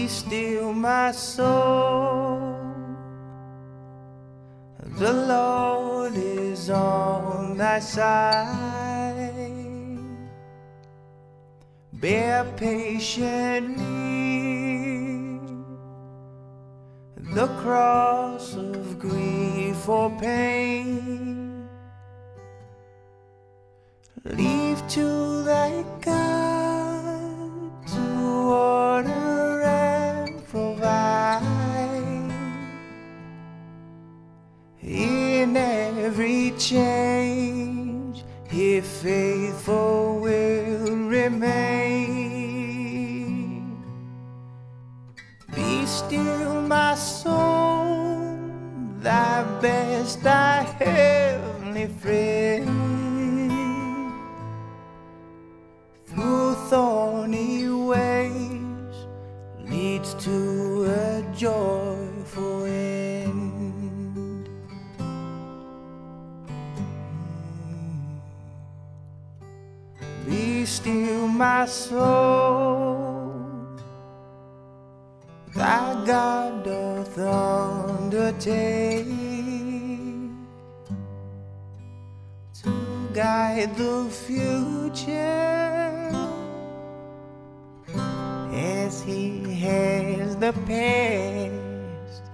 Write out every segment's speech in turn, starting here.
Be still, my soul. The Lord is on thy side. Bear patiently the cross of grief or pain. Leave to thy God to order and provide. In every change, His faithful will remain. Be still, my soul, thy best, thy heavenly friend. Through thorny ways leads to a joyful end. Be still, my soul, thy God doth undertake to guide the future as He has the past.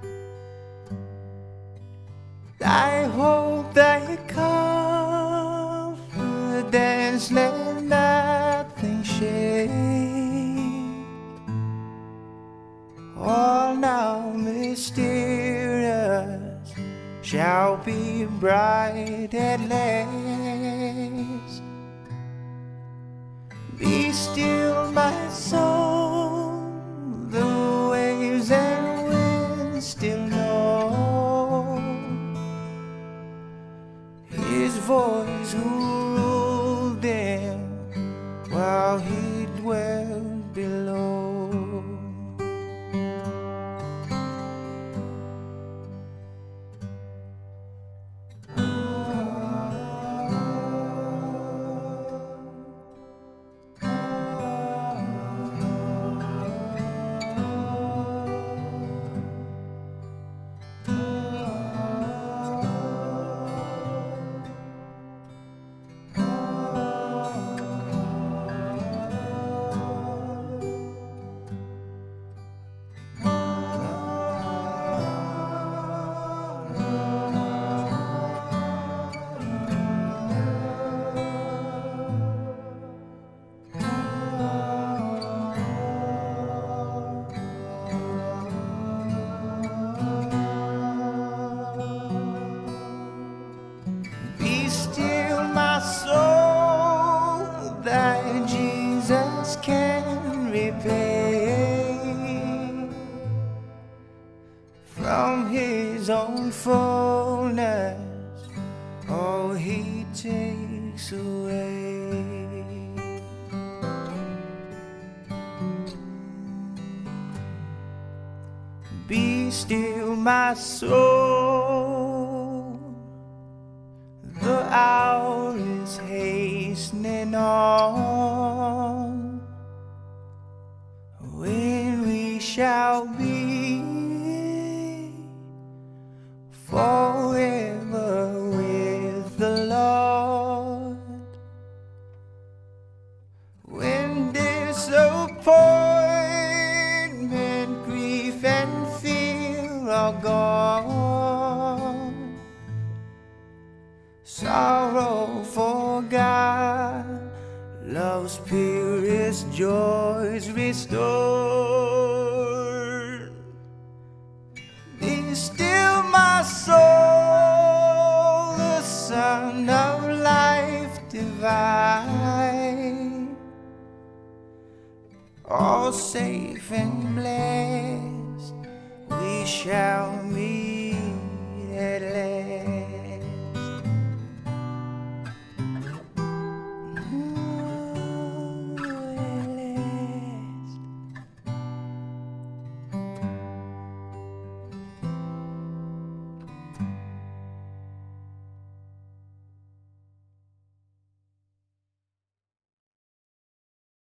Thy hope, thy confidence, let nothing shake. All now mysterious shall be bright at last. Be still, my soul, the waves and winds still know His voice who ruled them while He dwelt below. Jesus can repay from His own fullness all He takes away. Be still, my soul, the hour is hastening on, when we shall be forever with the Lord. When disappointment, grief and fear are gone, sorrow forgot, love's purest joys restored. Be still, my soul, the Son of life divine, all safe and blessed we shall meet